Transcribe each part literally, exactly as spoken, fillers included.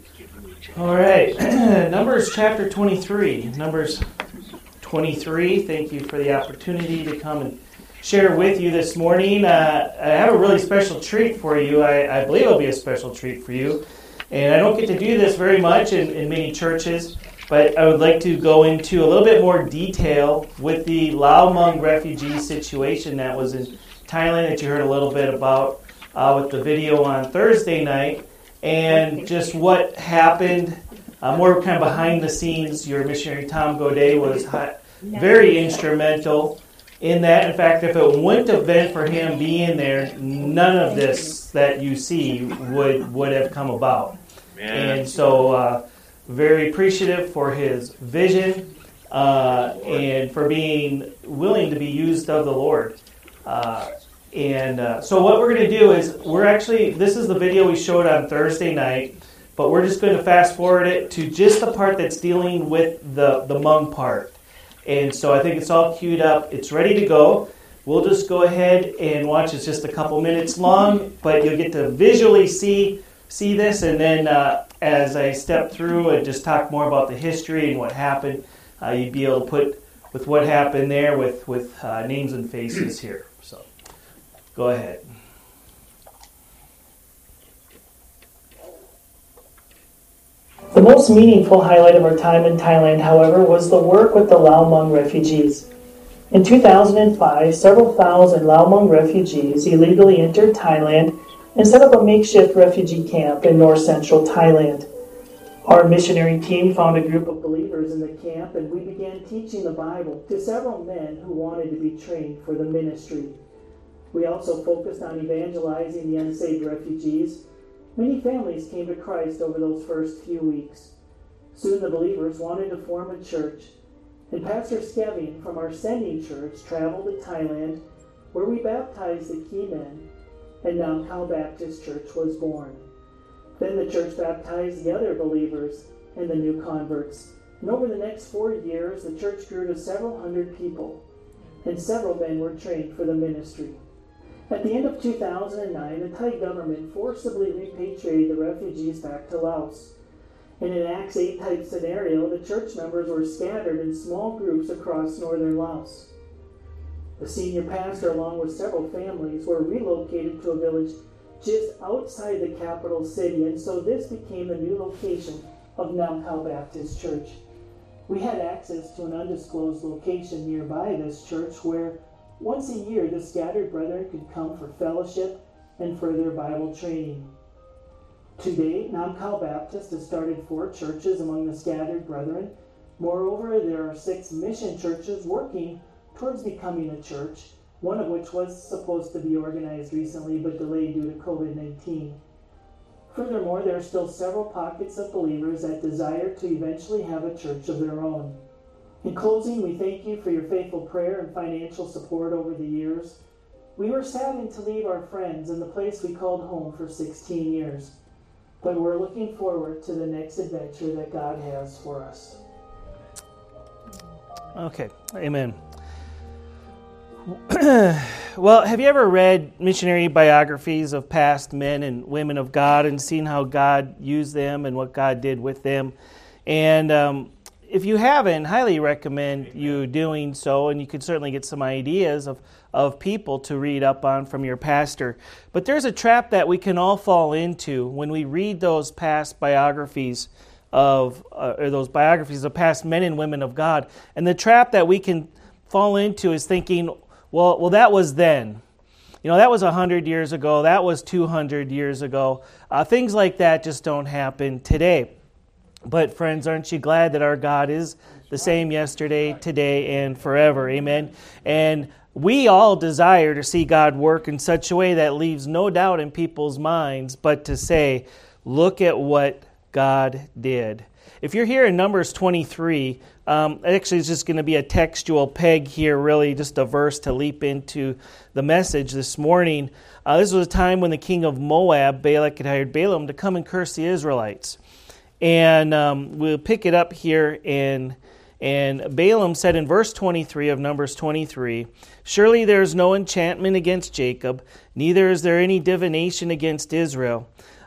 All right, Numbers chapter twenty-three. Numbers twenty-three, thank you for the opportunity to come and share with you this morning. Uh, I have a really special treat for you. I, I believe it'll be a special treat for you. And I don't get to do this very much in, in many churches, but I would like to go into a little bit more detail with the Lao Hmong refugee situation that was in Thailand that you heard a little bit about uh, with the video on Thursday night, and just what happened, uh, more kind of behind the scenes. Your missionary Tom Godet was hi- very instrumental in that. In fact, if it wouldn't have been for him being there, none of this that you see would, would have come about. Man. And so, uh, very appreciative for his vision uh, and for being willing to be used of the Lord. Uh, and uh, so what we're going to do is, we're actually, this is the video we showed on Thursday night, but we're just going to fast forward it to just the part that's dealing with the, the Hmong part. And so I think it's all queued up. It's ready to go. We'll just go ahead and watch. It's just a couple minutes long, but you'll get to visually see see this. And then uh, as I step through and just talk more about the history and what happened, uh, you'd be able to put with what happened there with, with uh, names and faces here. So go ahead. The most meaningful highlight of our time in Thailand, however, was the work with the Lao Hmong refugees. In two thousand five, several thousand Lao Hmong refugees illegally entered Thailand and set up a makeshift refugee camp in north-central Thailand. Our missionary team found a group of believers in the camp, and we began teaching the Bible to several men who wanted to be trained for the ministry. We also focused on evangelizing the unsaved refugees. Many families came to Christ over those first few weeks. Soon the believers wanted to form a church, and Pastor Skeving from our sending church traveled to Thailand, where we baptized the key men, and Nam Khao Baptist Church was born. Then the church baptized the other believers and the new converts, and over the next four years the church grew to several hundred people, and several men were trained for the ministry. At the end of two thousand nine, the Thai government forcibly repatriated the refugees back to Laos. In an Acts eight type scenario, the church members were scattered in small groups across northern Laos. The senior pastor, along with several families, were relocated to a village just outside the capital city, and so this became the new location of Nam Khao Baptist Church. We had access to an undisclosed location nearby this church where once a year, the scattered brethren could come for fellowship and further Bible training. To date, Nam Khao Baptist has started four churches among the scattered brethren. Moreover, there are six mission churches working towards becoming a church, one of which was supposed to be organized recently but delayed due to covid nineteen. Furthermore, there are still several pockets of believers that desire to eventually have a church of their own. In closing, we thank you for your faithful prayer and financial support over the years. We were saddened to leave our friends and the place we called home for sixteen years, but we're looking forward to the next adventure that God has for us. Okay, amen. Well, have you ever read missionary biographies of past men and women of God and seen how God used them and what God did with them? And um, if you haven't, highly recommend you doing so, and you could certainly get some ideas of, of people to read up on from your pastor. But there's a trap that we can all fall into when we read those past biographies of, uh, or those biographies of past men and women of God. And the trap that we can fall into is thinking, well, well, that was then. You know, that was one hundred years ago. That was two hundred years ago. Uh, things like that just don't happen today. But friends, aren't you glad that our God is the same yesterday, today, and forever? Amen. And we all desire to see God work in such a way that leaves no doubt in people's minds, but to say, look at what God did. If you're here in Numbers twenty-three, um, actually it's just going to be a textual peg here, really, just a verse to leap into the message this morning. Uh, this was a time when the king of Moab, Balak, had hired Balaam to come and curse the Israelites. And um, we'll pick it up here, in, and Balaam said in verse twenty-three of Numbers twenty-three, "Surely there is no enchantment against Jacob, neither is there any divination against Israel.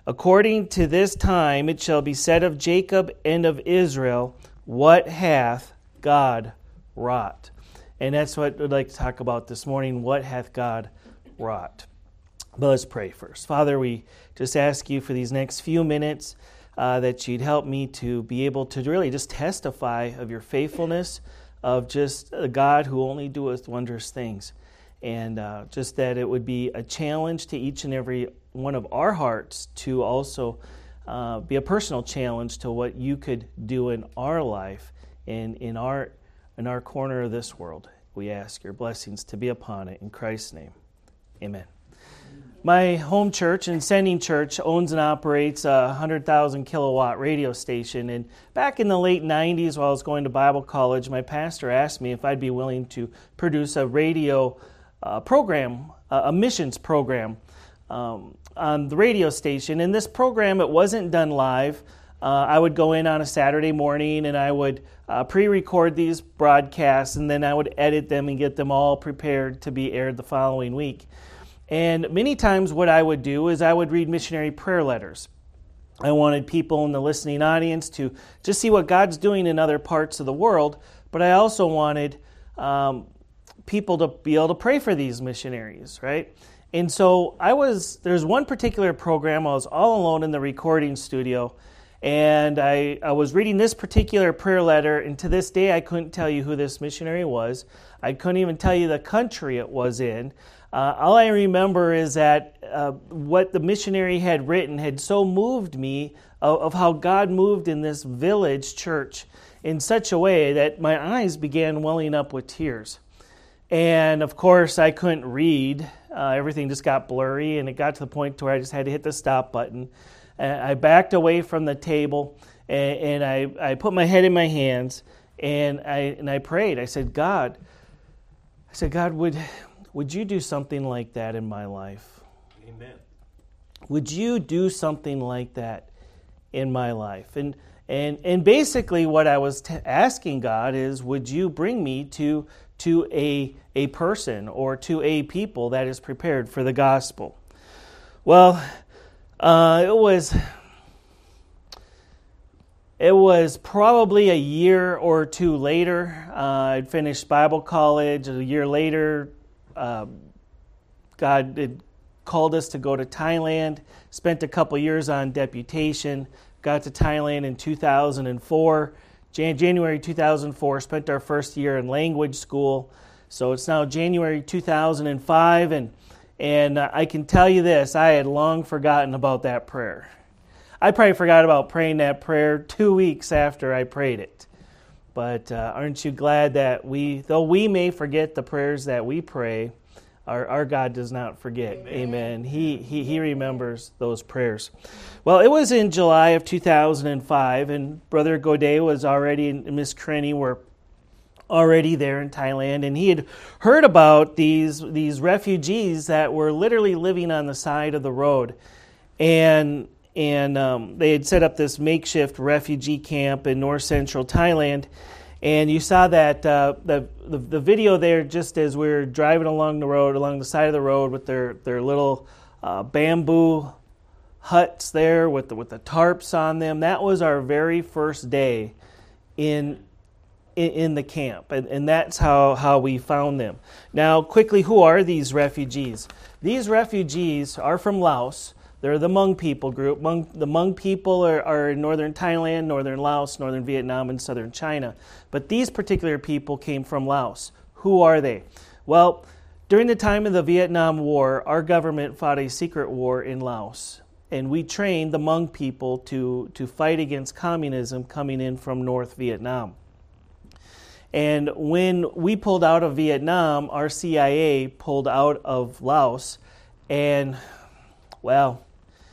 According to this time it shall be said of Jacob and of Israel, what hath God wrought? And that's what we'd like to talk about this morning. What hath God wrought? But let's pray first. Father, we just ask you for these next few minutes uh, that you'd help me to be able to really just testify of your faithfulness, of just a God who only doeth wondrous things. And uh, just that it would be a challenge to each and every one of our hearts to also uh, be a personal challenge to what you could do in our life and in our in our corner of this world. We ask your blessings to be upon it. In Christ's name, amen. My home church and sending church owns and operates a one hundred thousand kilowatt radio station. And back in the late nineties, while I was going to Bible college, my pastor asked me if I'd be willing to produce a radio uh, program, uh, a missions program um, on the radio station. In this program, it wasn't done live. Uh, I would go in on a Saturday morning and I would uh, pre-record these broadcasts, and then I would edit them and get them all prepared to be aired the following week. And many times what I would do is I would read missionary prayer letters. I wanted people in the listening audience to just see what God's doing in other parts of the world, but I also wanted um, people to be able to pray for these missionaries, right? And so I was, there's one particular program, I was all alone in the recording studio, and I, I was reading this particular prayer letter, and to this day I couldn't tell you who this missionary was. I couldn't even tell you the country it was in. Uh, all I remember is that uh, what the missionary had written had so moved me of, of how God moved in this village church in such a way that my eyes began welling up with tears. And of course I couldn't read. Uh, everything just got blurry, and it got to the point where I just had to hit the stop button. And I backed away from the table, and, and I, I put my head in my hands, and I and I prayed. I said, God, I said, God, would would you do something like that in my life? Amen. Would you do something like that in my life? And and and basically, what I was t- asking God is, would you bring me to to a a person or to a people that is prepared for the gospel? Well, uh, it was it was probably a year or two later. Uh, I'd finished Bible college. A year later, uh, God had called us to go to Thailand. Spent a couple years on deputation. Got to Thailand in two thousand four. Jan- January two thousand four, spent our first year in language school. So it's now January two thousand five, and and uh, I can tell you this, I had long forgotten about that prayer. I probably forgot about praying that prayer two weeks after I prayed it. But uh, aren't you glad that we, though we may forget the prayers that we pray, our, our God does not forget. Amen. Amen. He, he he remembers those prayers. Well, it was in July of two thousand five, and Brother Godet was already, and Miss Crenny were already there in Thailand, and he had heard about these these refugees that were literally living on the side of the road, and and um, they had set up this makeshift refugee camp in north central Thailand. And you saw that uh, the, the the video there just as we were driving along the road, along the side of the road with their their little uh, bamboo huts there with the, with the tarps on them. That was our very first day in in, in the camp, and, and that's how, how we found them. Now, quickly, who are these refugees? These refugees are from Laos. They're the Hmong people group. Hmong, the Hmong people are, are in northern Thailand, northern Laos, northern Vietnam, and southern China. But these particular people came from Laos. Who are they? Well, during the time of the Vietnam War, our government fought a secret war in Laos. And we trained the Hmong people to, to fight against communism coming in from North Vietnam. And when we pulled out of Vietnam, our C I A pulled out of Laos, and, well,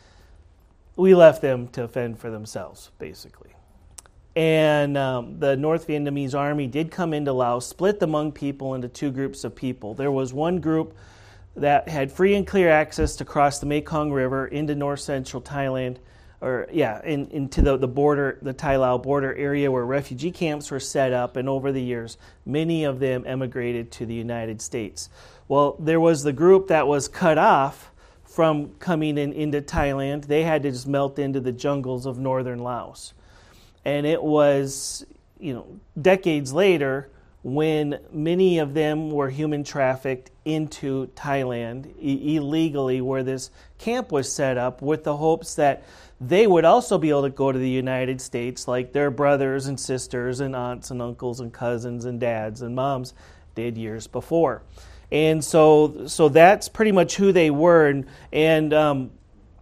we left them to fend for themselves, basically. And um, the North Vietnamese army did come into Laos, split the Hmong people into two groups of people. There was one group that had free and clear access to cross the Mekong River into north central Thailand, or yeah, in, into the, the border, the Thai-Lao border area where refugee camps were set up, and over the years, many of them emigrated to the United States. Well, there was the group that was cut off from coming in into Thailand. They had to just melt into the jungles of northern Laos. And it was, you know, decades later when many of them were human trafficked into Thailand e- illegally, where this camp was set up with the hopes that they would also be able to go to the United States like their brothers and sisters and aunts and uncles and cousins and dads and moms did years before. And so so that's pretty much who they were. And and, um,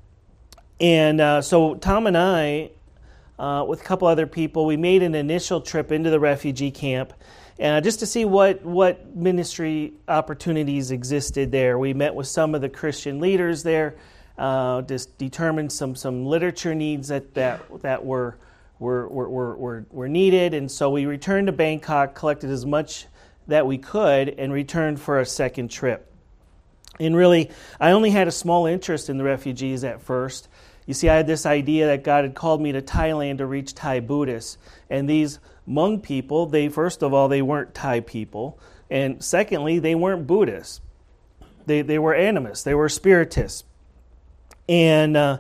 and uh, so Tom and I, uh, with a couple other people, we made an initial trip into the refugee camp uh, just to see what, what ministry opportunities existed there. We met with some of the Christian leaders there, uh, just determined some some literature needs that that, that were, were, were, were, were needed. And so we returned to Bangkok, collected as much that we could, and returned for a second trip. And really, I only had a small interest in the refugees at first. You see, I had this idea that God had called me to Thailand to reach Thai Buddhists. And these Hmong people, they first of all, they weren't Thai people. And secondly, they weren't Buddhists. They they were animists. They were spiritists. And uh,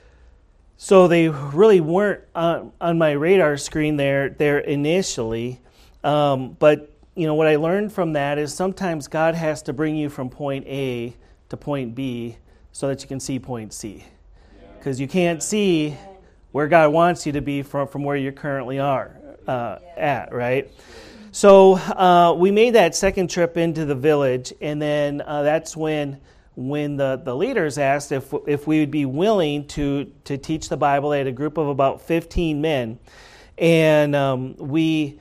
so they really weren't on, on my radar screen there, there initially. Um, but you know, what I learned from that is sometimes God has to bring you from point A to point B so that you can see point C. Because you can't see where God wants you to be from, from where you currently are uh, at, right? So uh, we made that second trip into the village, and then uh, that's when when the, the leaders asked if if we would be willing to, to teach the Bible. They had a group of about fifteen men, and um, we...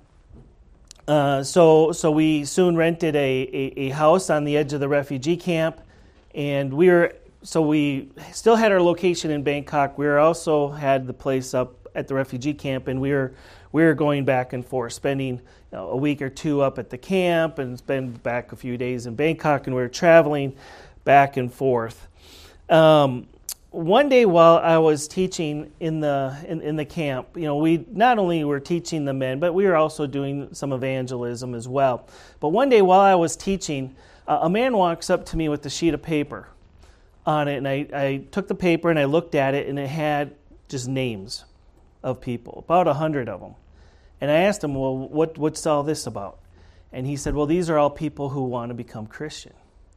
Uh, so so we soon rented a, a, a house on the edge of the refugee camp, and we were so we still had our location in Bangkok. We were also had the place up at the refugee camp, and we were we were going back and forth, spending you know, a week or two up at the camp, and spend back a few days in Bangkok, and we were traveling back and forth. Um, One day while I was teaching in the in, in the camp, you know, we not only were teaching the men, but we were also doing some evangelism as well. But one day while I was teaching, uh, a man walks up to me with a sheet of paper on it, and I, I took the paper and I looked at it, and it had just names of people, about a hundred of them. And I asked him, well, what what's all this about? And he said, well, these are all people who want to become Christian.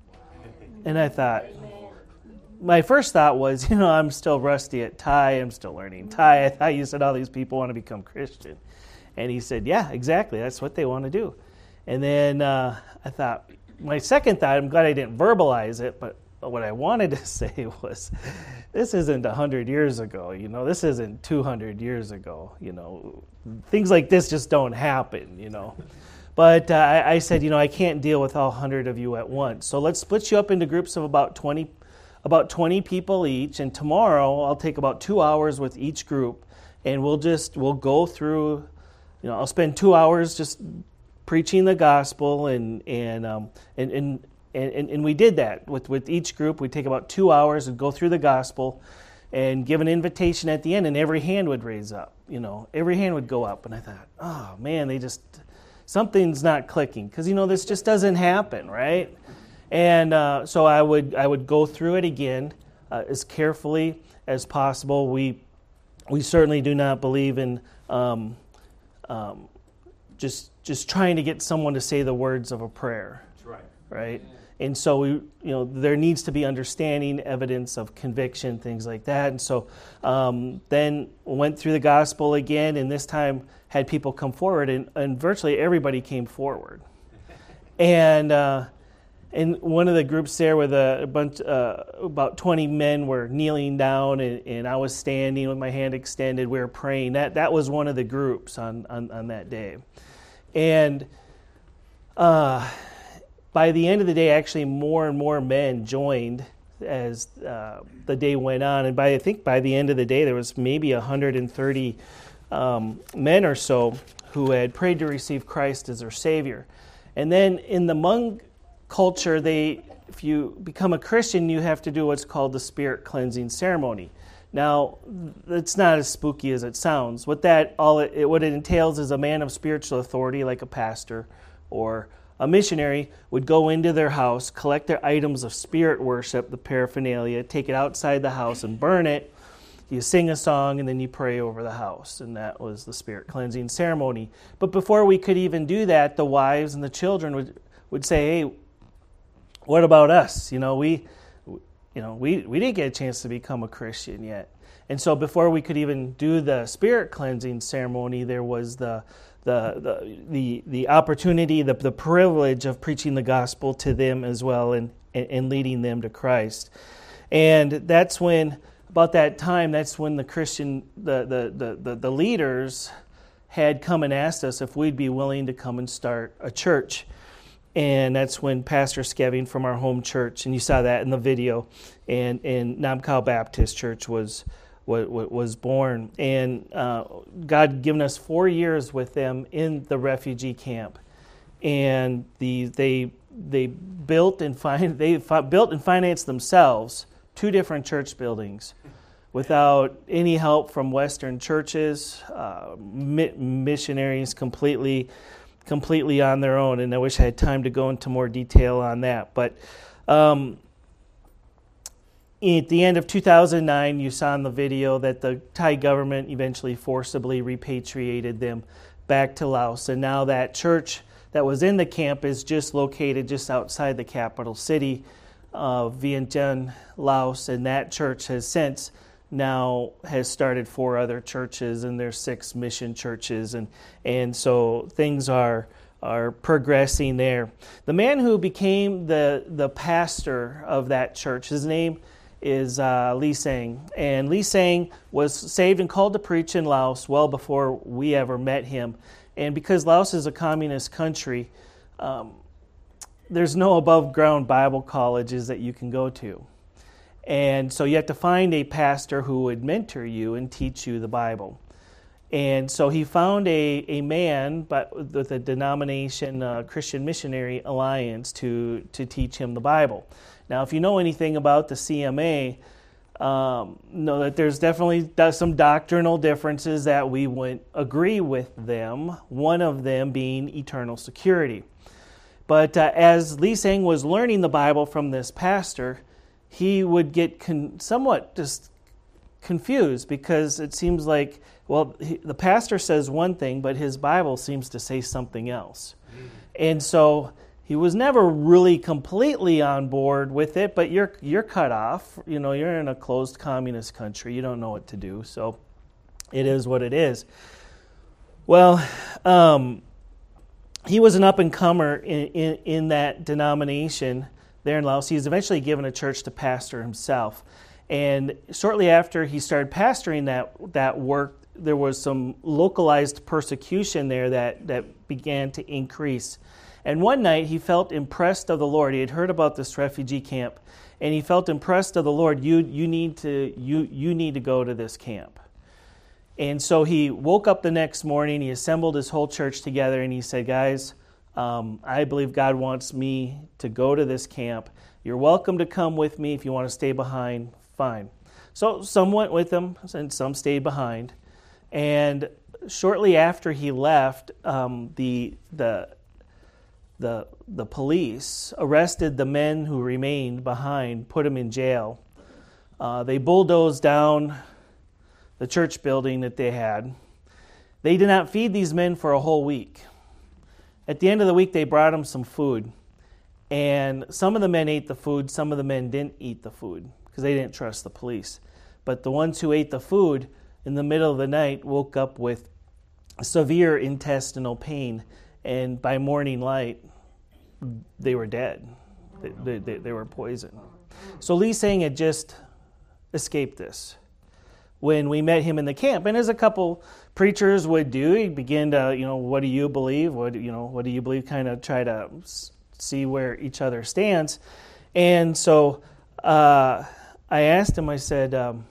And I thought... My first thought was, you know, I'm still rusty at Thai. I'm still learning Thai. I thought you said all these people want to become Christian. And he said, yeah, exactly. That's what they want to do. And then uh, I thought, my second thought, I'm glad I didn't verbalize it, but what I wanted to say was, this isn't one hundred years ago. You know, this isn't two hundred years ago. You know, things like this just don't happen, you know. But uh, I, I said, you know, I can't deal with all one hundred of you at once. So let's split you up into groups of about twenty about twenty people each, and tomorrow I'll take about two hours with each group, and we'll just, we'll go through, you know, I'll spend two hours just preaching the gospel, and and um, and, and, and, and we did that with, with each group. We'd take about two hours and go through the gospel and give an invitation at the end, and every hand would raise up, you know, every hand would go up, and I thought, oh man, they just, something's not clicking, because, you know, this just doesn't happen, right? And uh, so I would I would go through it again uh, as carefully as possible. We we certainly do not believe in um, um, just just trying to get someone to say the words of a prayer. That's right. Right. And so we you know there needs to be understanding, evidence of conviction, things like that. And so um, then went through the gospel again, and this time had people come forward, and, and virtually everybody came forward. And uh, And one of the groups there with a, a bunch, uh, about twenty men were kneeling down, and, and I was standing with my hand extended. We were praying. That that was one of the groups on, on, on that day. And uh, by the end of the day, actually more and more men joined as uh, the day went on. And by I think by the end of the day, there was maybe one hundred thirty um, men or so who had prayed to receive Christ as their Savior. And then in the Hmong culture, they, if you become a Christian, you have to do what's called the spirit cleansing ceremony. Now, it's not as spooky as it sounds. What that all it, what it entails is a man of spiritual authority, like a pastor or a, a missionary would go into their house, collect their items of spirit worship, the paraphernalia, take it outside the house and burn it. You sing a song and then you pray over the house, and that was the spirit cleansing ceremony. But before we could even do that, the wives and the children would, would say, hey, what about us? You know, we you know, we, we didn't get a chance to become a Christian yet. And so before we could even do the spirit cleansing ceremony, there was the the the the, the opportunity, the, the privilege of preaching the gospel to them as well and, and, and leading them to Christ. And that's when, about that time, that's when the Christian, the the, the, the the leaders had come and asked us if we'd be willing to come and start a church. And that's when Pastor Skeving from our home church, and you saw that in the video, and, and Namkau Baptist Church was was, was born. And uh, God had given us four years with them in the refugee camp. And the they they built and fin- they fi- built and financed themselves two different church buildings without any help from Western churches, uh, mi- missionaries completely completely on their own, and I wish I had time to go into more detail on that. But um, at the end of two thousand nine, you saw in the video that the Thai government eventually forcibly repatriated them back to Laos, and now that church that was in the camp is just located just outside the capital city of Vientiane, Laos, and that church has since now has started four other churches, and there's six mission churches, and and so things are are progressing there. The man who became the the pastor of that church, his name is uh, Lee Sang, and Lee Sang was saved and called to preach in Laos well before we ever met him. And because Laos is a communist country, um, there's no above ground Bible colleges that you can go to. And so you have to find a pastor who would mentor you and teach you the Bible. And so he found a, a man but with a denomination, uh, Christian Missionary Alliance, to, to teach him the Bible. Now, if you know anything about the C M A, um, know that there's definitely some doctrinal differences that we wouldn't agree with them, one of them being eternal security. But uh, as Lee Sang was learning the Bible from this pastor, he would get con- somewhat just confused because it seems like, well, he, the pastor says one thing, but his Bible seems to say something else. Mm. And so he was never really completely on board with it, but you're you're cut off. You know, you're in a closed communist country. You don't know what to do, so it is what it is. Well, um, he was an up-and-comer in, in, in that denomination there in Laos. He was eventually given a church to pastor himself. And shortly after he started pastoring that that work, there was some localized persecution there that, that began to increase. And one night he felt impressed of the Lord. He had heard about this refugee camp, and he felt impressed of the Lord. You you need to you you need to go to this camp. And so he woke up the next morning, he assembled his whole church together, and he said, guys, Um, I believe God wants me to go to this camp. You're welcome to come with me. If you want to stay behind, fine. So some went with him, and some stayed behind. And shortly after he left, um, the the the the police arrested the men who remained behind, put them in jail. Uh, they bulldozed down the church building that they had. They did not feed these men for a whole week. At the end of the week, they brought them some food. And some of the men ate the food, some of the men didn't eat the food because they didn't trust the police. But the ones who ate the food in the middle of the night woke up with severe intestinal pain. And by morning light, they were dead. They, they, they were poisoned. So Lee Sang had just escaped this when we met him in the camp. And as a couple preachers would do, he'd begin to, you know, what do you believe? What, you know, what do you believe? Kind of try to see where each other stands. And so uh, I asked him, I said, um,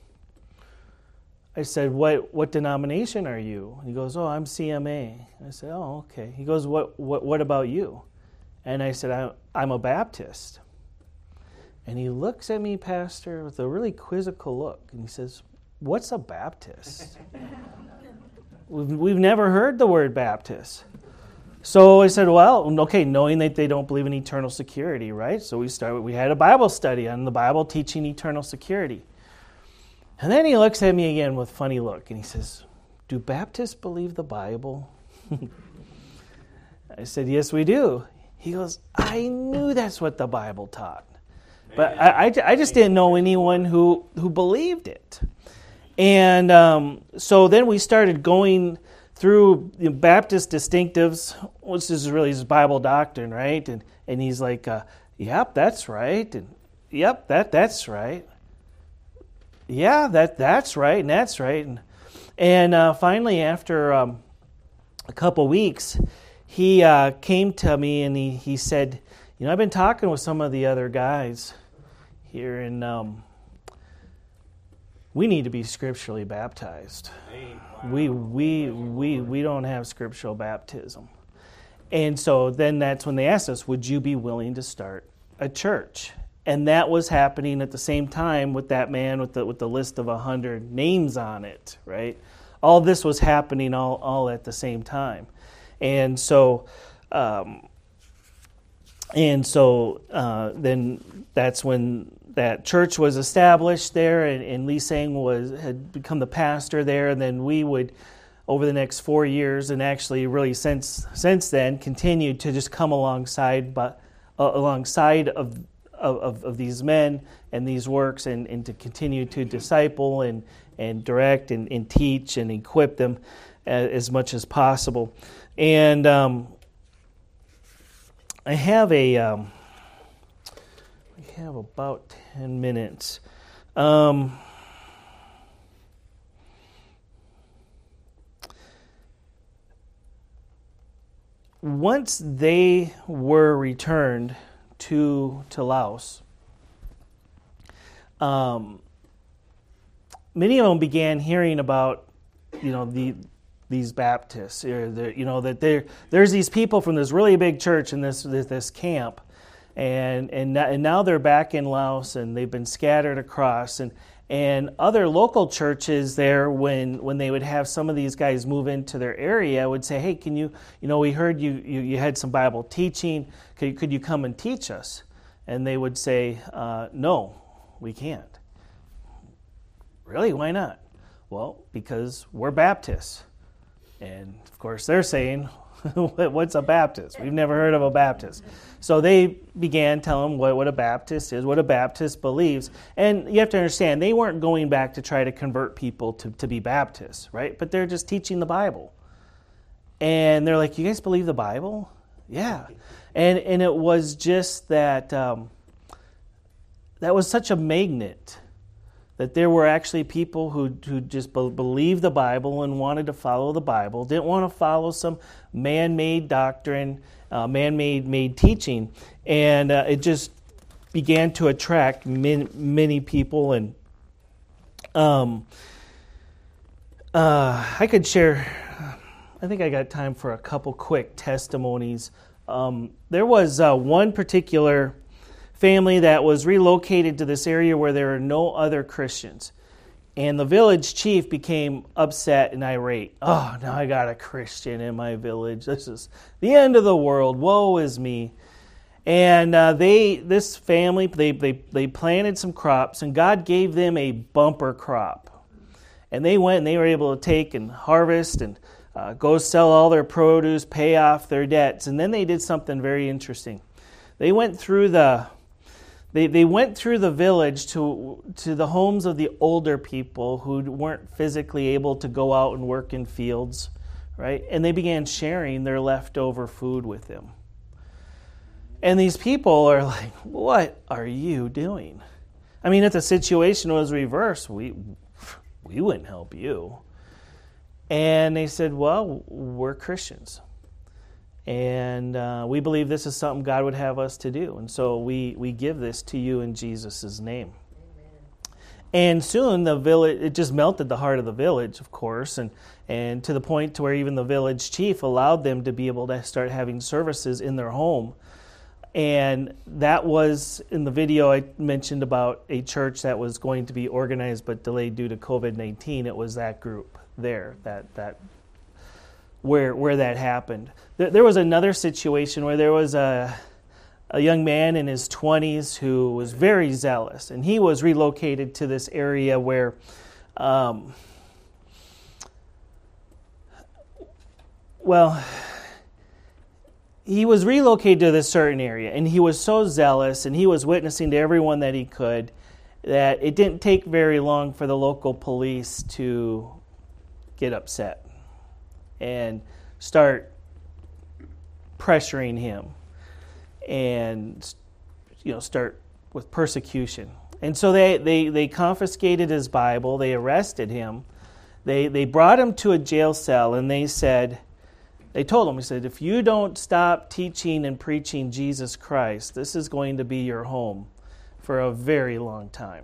I said, what what denomination are you? And he goes, oh, I'm C M A. I said, oh, okay. He goes, what what what about you? And I said, I, I'm a Baptist. And he looks at me, Pastor, with a really quizzical look, and he says, what's a Baptist? we've, we've never heard the word Baptist. So I said, well, okay, knowing that they don't believe in eternal security, right? So we started. We had a Bible study on the Bible teaching eternal security. And then he looks at me again with a funny look, and he says, do Baptists believe the Bible? I said, yes, we do. He goes, I knew that's what the Bible taught. But I, I, I just didn't know anyone who, who believed it. And um, so then we started going through the Baptist distinctives, which is really his Bible doctrine, right? And and he's like, uh, yep, that's right. And yep, that that's right. Yeah, that that's right, and that's right. And, and uh, finally, after um, a couple weeks, he uh, came to me and he, he said, you know, I've been talking with some of the other guys here, and um, we need to be scripturally baptized. We we we we don't have scriptural baptism. And so then that's when they asked us, would you be willing to start a church? And that was happening at the same time with that man with the with the list of a hundred names on it, right? All this was happening all, all at the same time. And so um, and so uh, then that's when that church was established there, and, and Lee Sang was had become the pastor there, and then we would, over the next four years, and actually really since since then, continued to just come alongside, but uh, alongside of, of of these men and these works, and, and to continue to disciple and and direct and, and teach and equip them as, as much as possible. And um, I have a. Um, We have about ten minutes. Um, once they were returned to to Laos, um, many of them began hearing about, you know, the these Baptists, or the, you know, that there there's these people from this really big church in this this, this camp. And and and now they're back in Laos, and they've been scattered across. And and other local churches there, when when they would have some of these guys move into their area, would say, hey, can you, you know, we heard you you, you had some Bible teaching. Could, could you come and teach us? And they would say, uh, no, we can't. Really? Why not? Well, because we're Baptists. And of course they're saying, what's a Baptist? We've never heard of a Baptist. So they began telling them what, what a Baptist is, what a Baptist believes. And you have to understand, they weren't going back to try to convert people to, to be Baptists, right? But they're just teaching the Bible. And they're like, you guys believe the Bible? Yeah. And and it was just that, um, that was such a magnet, that there were actually people who who just be- believed the Bible and wanted to follow the Bible, didn't want to follow some man-made doctrine, uh, man-made made teaching, and uh, it just began to attract many, many people. And um, uh, I could share, I think I got time for a couple quick testimonies. Um, there was uh, one particular family that was relocated to this area where there are no other Christians. And the village chief became upset and irate. Oh, now I got a Christian in my village. This is the end of the world. Woe is me. And uh, they, this family, they, they, they planted some crops, and God gave them a bumper crop. And they went and they were able to take and harvest and uh, go sell all their produce, pay off their debts. And then they did something very interesting. They went through the They they went through the village to to the homes of the older people who weren't physically able to go out and work in fields, right? And they began sharing their leftover food with them. And these people are like, what are you doing? I mean, if the situation was reversed, we we wouldn't help you. And they said, well, we're Christians. And uh, we believe this is something God would have us to do. And so we, we give this to you in Jesus' name. Amen. And soon the village, it just melted the heart of the village, of course, and, and to the point to where even the village chief allowed them to be able to start having services in their home. And that was in the video I mentioned about a church that was going to be organized but delayed due to covid nineteen. It was that group there, that that where where that happened. There, there was another situation where there was a a young man in his twenties who was very zealous, and he was relocated to this area where um, well, he was relocated to this certain area, and he was so zealous, and he was witnessing to everyone that he could, that it didn't take very long for the local police to get upset and start pressuring him and, you know, start with persecution. And so they, they, they confiscated his Bible, they arrested him, they they brought him to a jail cell, and they said, they told him, he said, if you don't stop teaching and preaching Jesus Christ, this is going to be your home for a very long time.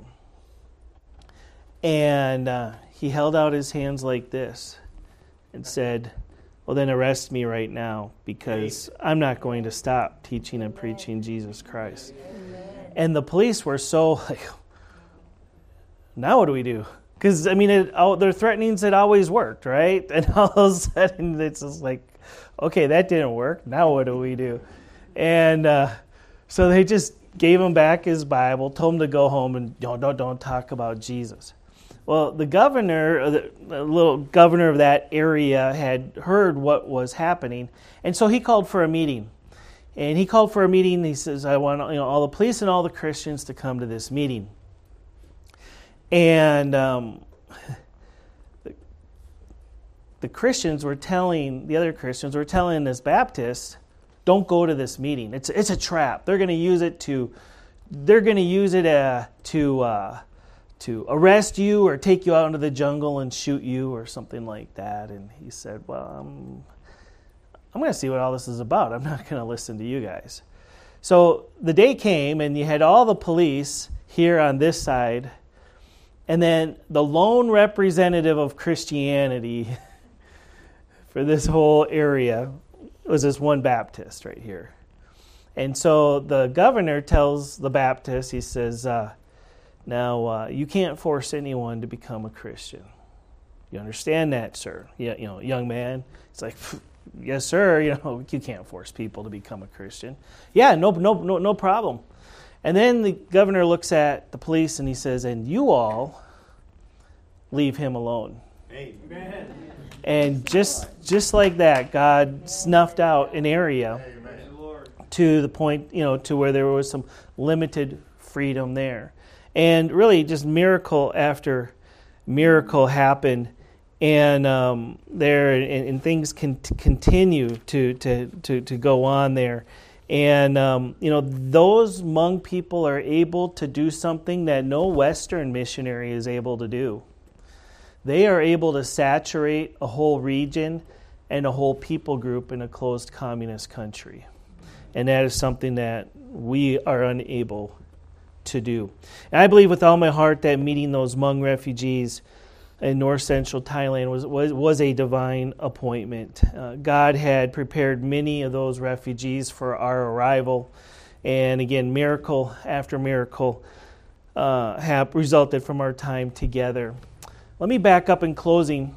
And uh, he held out his hands like this and said, well, then arrest me right now, because I'm not going to stop teaching and preaching Jesus Christ. And the police were so like, now what do we do? Because, I mean, it, oh, their threatenings had always worked, right? And all of a sudden, it's just like, okay, that didn't work. Now what do we do? And uh, so they just gave him back his Bible, told him to go home and don't, don't, don't talk about Jesus. Well, the governor, the, the little governor of that area had heard what was happening, and so he called for a meeting. And he called for a meeting, and he says, I want you know, all the police and all the Christians to come to this meeting. And um, the, the Christians were telling, the other Christians were telling this Baptist, don't go to this meeting. It's it's a trap. They're going to use it to, they're going to use it uh, to uh, to arrest you or take you out into the jungle and shoot you or something like that. And he said, well, I'm, I'm going to see what all this is about. I'm not going to listen to you guys. So the day came, and you had all the police here on this side, and then the lone representative of Christianity for this whole area was this one Baptist right here. And so the governor tells the Baptist, he says, uh, now, uh, you can't force anyone to become a Christian. You understand that, sir? Yeah, you know, young man. It's like, yes, sir. You know, you can't force people to become a Christian. Yeah, no, no, no, no problem. And then the governor looks at the police and he says, and you all leave him alone. Amen. And just just like that, God snuffed out an area Amen. To the point, you know, to where there was some limited freedom there. And really just miracle after miracle happened. And um, there, and, and things can t- continue to, to, to, to go on there. And, um, you know, those Hmong people are able to do something that no Western missionary is able to do. They are able to saturate a whole region and a whole people group in a closed communist country. And that is something that we are unable to do. And I believe with all my heart that meeting those Hmong refugees in north central Thailand was was, was a divine appointment. Uh, God had prepared many of those refugees for our arrival, and again, miracle after miracle uh, have resulted from our time together. Let me back up in closing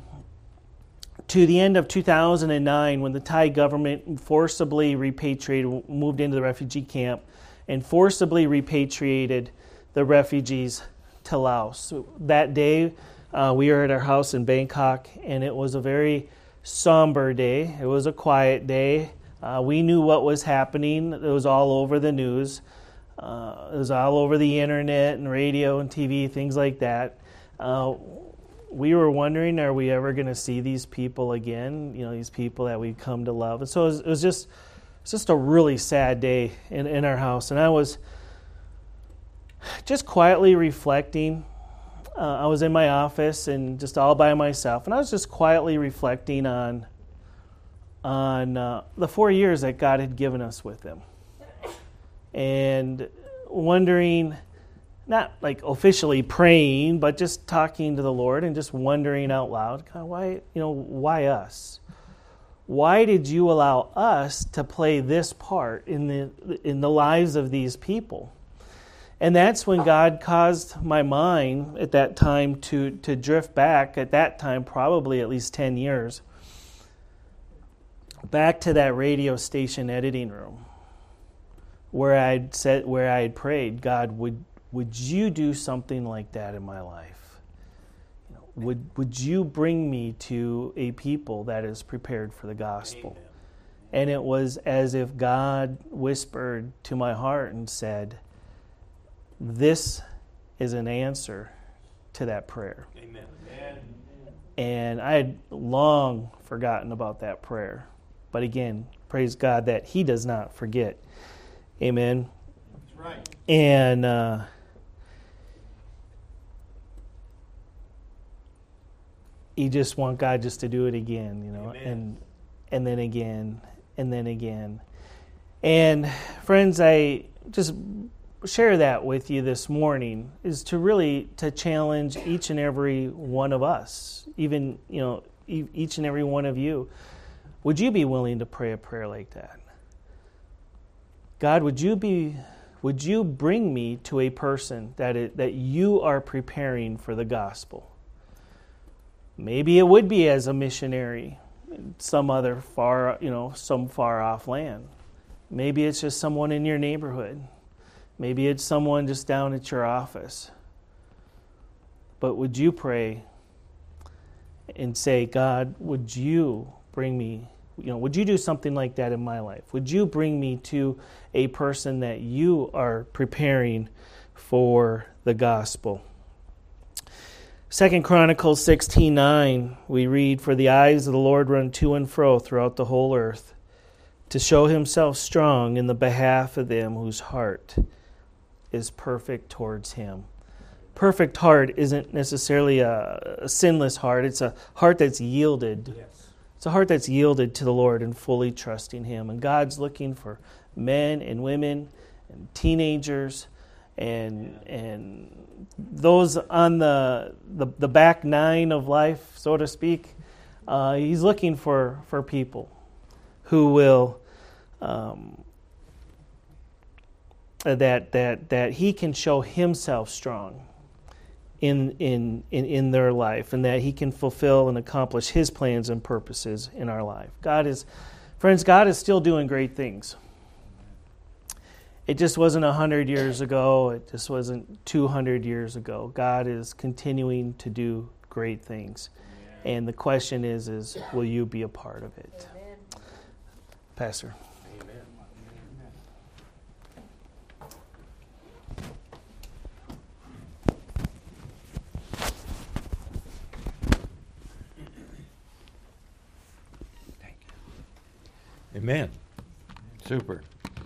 to the end of two thousand nine, when the Thai government forcibly repatriated, moved into the refugee camp, and forcibly repatriated the refugees to Laos. So that day, uh, we were at our house in Bangkok, and it was a very somber day. It was a quiet day. Uh, we knew what was happening. It was all over the news. Uh, it was all over the internet and radio and T V, things like that. Uh, we were wondering, are we ever going to see these people again? You know, these people that we've come to love. And so it was, it was just It's just a really sad day in, in our house. And I was just quietly reflecting. Uh, I was in my office and just all by myself. And I was just quietly reflecting on, on uh, the four years that God had given us with Him. And wondering, not like officially praying, but just talking to the Lord and just wondering out loud, God, why, you know, why us? Why did you allow us to play this part in the in the lives of these people? And that's when God caused my mind at that time to, to drift back, at that time probably at least ten years, back to that radio station editing room where I'd said, where I had prayed, God, would would you do something like that in my life? You know, would would you bring me to a people that is prepared for the gospel? Amen. And it was as if God whispered to my heart and said, this is an answer to that prayer. Amen. And I had long forgotten about that prayer. But again, praise God that He does not forget. Amen. That's right. And uh, you just want God just to do it again, you know, Amen. and and then again, and then again. And friends, I just share that with you this morning is to really to challenge each and every one of us, even, you know, e- each and every one of you. Would you be willing to pray a prayer like that? God, would you be would you bring me to a person that it, that you are preparing for the gospel? Maybe it would be as a missionary in some other far, you know, some far off land. Maybe it's just someone in your neighborhood. Maybe it's someone just down at your office. But would you pray and say, God, would you bring me, you know, would you do something like that in my life? Would you bring me to a person that you are preparing for the gospel? Second Chronicles sixteen nine, we read, for the eyes of the Lord run to and fro throughout the whole earth, to show himself strong in the behalf of them whose heart is perfect towards him. Perfect heart isn't necessarily a, a sinless heart. It's a heart that's yielded. Yes. It's a heart that's yielded to the Lord and fully trusting Him. And God's looking for men and women and teenagers and and those on the the, the back nine of life, so to speak. Uh, he's looking for, for people who will um, that that that He can show Himself strong in in in in their life, and that He can fulfill and accomplish His plans and purposes in our life. God is, friends, God is still doing great things. It just wasn't a hundred years ago. It just wasn't two hundred years ago. God is continuing to do great things, and the question is, is will you be a part of it? Amen. Pastor. Amen. Super.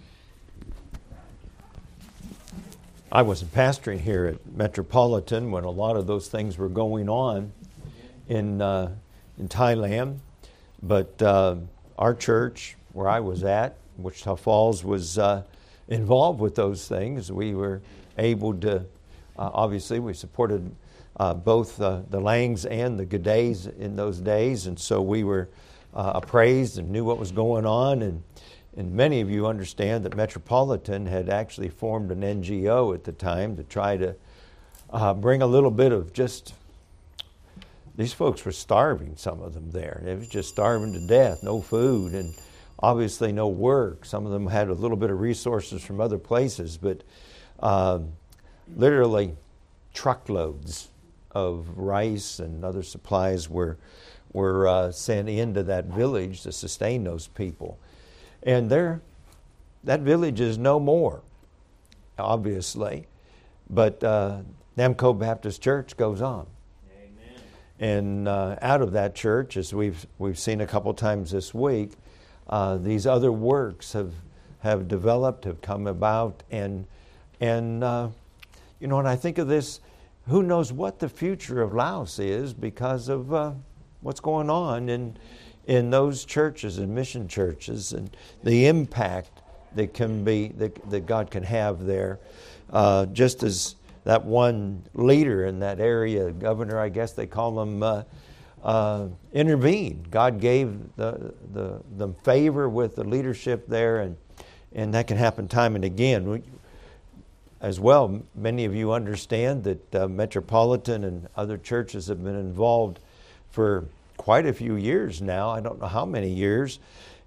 I wasn't pastoring here at Metropolitan when a lot of those things were going on in uh, in Thailand, but uh, our church, where I was at, Wichita Falls, was uh, involved with those things. We were able to, uh, obviously, we supported uh, both uh, the Langs and the G'days in those days, and so we were Uh, appraised and knew what was going on, and and many of you understand that Metropolitan had actually formed an N G O at the time to try to uh, bring a little bit of just, these folks were starving, some of them there. They was just starving to death, no food, and obviously no work. Some of them had a little bit of resources from other places, but uh, literally truckloads of rice and other supplies were were uh, sent into that village to sustain those people. And there, that village is no more, obviously, but uh, Namco Baptist Church goes on. Amen. And uh, out of that church, as we've we've seen a couple times this week, uh, these other works have have developed, have come about, and and uh, you know, and I think of this, who knows what the future of Laos is because of uh, what's going on in in those churches and mission churches, and the impact that can be that, that God can have there. Uh, just as that one leader in that area, governor, I guess they call him, uh, uh, intervened. God gave the, the the favor with the leadership there, and and that can happen time and again. We, as well, many of you understand that uh, Metropolitan and other churches have been involved for quite a few years now, I don't know how many years,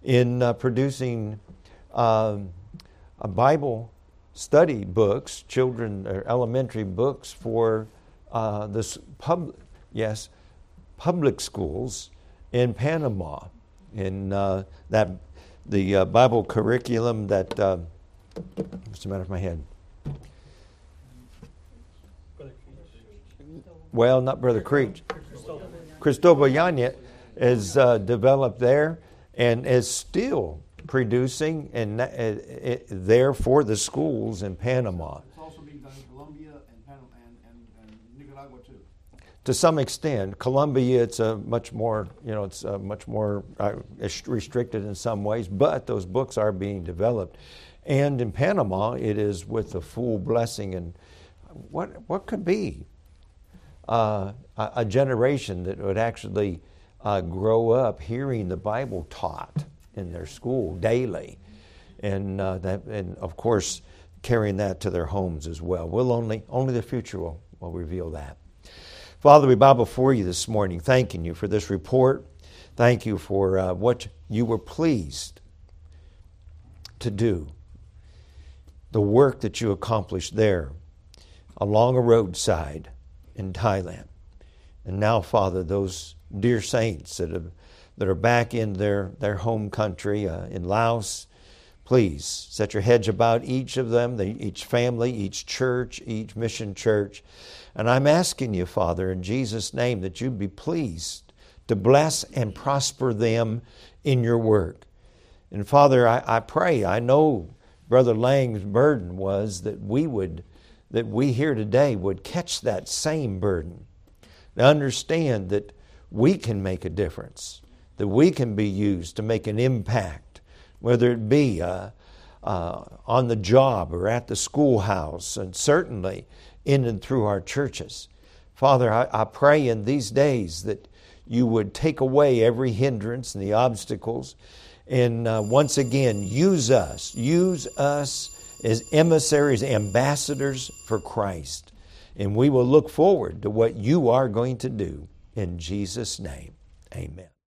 in uh, producing um, a Bible study books, children or elementary books for uh, this pub, yes, public schools in Panama. In uh, that the uh, Bible curriculum that uh, what's the matter with my head? Well, not Brother Creech. Cristobal Yañez is uh, developed there and is still producing and uh, uh, there for the schools in Panama. It's also being done in Colombia and, Panama and, and, and Nicaragua too. To some extent, Colombia, it's a much more, you know, it's a much more uh, restricted in some ways, but those books are being developed. And in Panama, it is with the full blessing. And what what could be uh, a, a generation that would actually uh, grow up hearing the Bible taught in their school daily, and uh, that, and of course, carrying that to their homes as well. We'll only only the future will, will reveal that. Father, we bow before you this morning, thanking you for this report. Thank you for uh, what you were pleased to do, the work that you accomplished there along a roadside in Thailand. And now, Father, those dear saints that have, that are back in their, their home country uh, in Laos, please set your hedge about each of them, the, each family, each church, each mission church. And I'm asking you, Father, in Jesus' name, that you'd be pleased to bless and prosper them in your work. And Father, I, I pray, I know Brother Lang's burden was that we would, that we here today would catch that same burden. To understand that we can make a difference, that we can be used to make an impact, whether it be uh, uh, on the job or at the schoolhouse, and certainly in and through our churches. Father, I, I pray in these days that you would take away every hindrance and the obstacles, and uh, once again use us, use us as emissaries, ambassadors for Christ. And we will look forward to what you are going to do. In Jesus' name, amen.